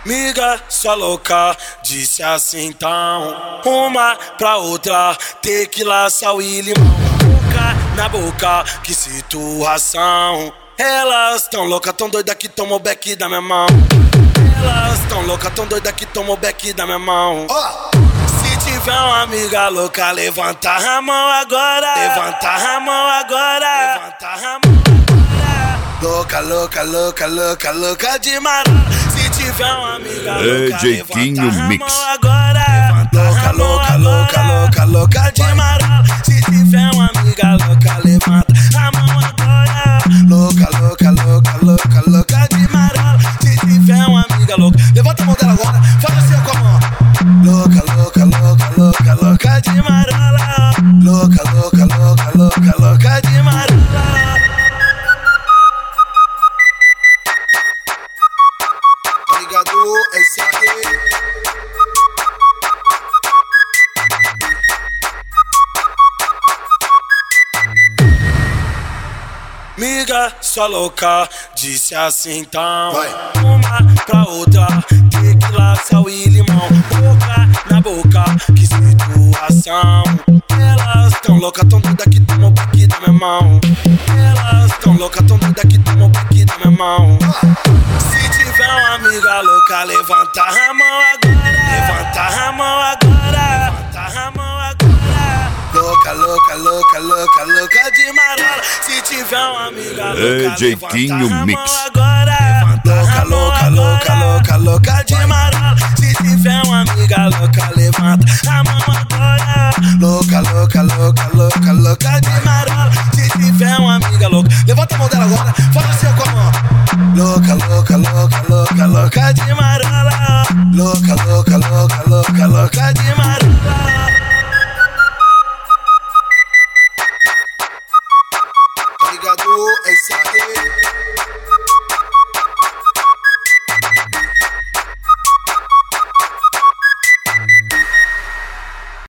Miga, sua louca, disse assim então. Uma pra outra, tequila, sal e limão. Boca na boca, que situação. Elas tão louca, tão doida que tomam o beck da minha mão. Elas tão louca, tão doida que tomam o beck da minha mão. Se tiver uma amiga louca, levanta a mão agora. Levanta a mão agora. Levanta a mão agora. Louca, louca, louca, louca, louca de marola. Se tiver uma amiga louca, Jeitinho levanta a Mix. mão agora. Louca, louca, louca, louca, louca de marola. Se tiver uma amiga louca, levanta a mão agora. Louca, louca, louca, louca, louca de marola. Se tiver uma amiga louca, levanta a mão dela agora. Faz assim com a mão. Louca, louca, louca, louca, louca de marola. Louca, louca, louca, louca, louca de marola. Tá ligado? É isso aqui. Miga, sua louca, disse assim então. Uma pra outra, tequila, sal e limão. Boca na boca, que situação. Elas tão louca, tão doida que tomam o beck da minha mão. Elas tão louca, tão doida que tomam o beck da minha mão. Se tiver uma amiga louca, levanta a mão agora. Levanta a mão agora. Levanta a mão agora. Louca, louca, louca, louca, louca de marola. Se tiver uma amiga louca, Jeitinho levanta a Mix. mão agora. Louca, louca, louca, louca, louca de marola. Se tiver uma amiga louca, levanta a mão agora. Louca, louca, louca, louca, louca de marola. Se tiver uma amiga louca, levanta a mão dela agora. Faz assim com a mão. Louca, louca, louca, louca, louca de marola. Louca, louca, louca, louca, louca de marola. Tá ligado? É isso aqui.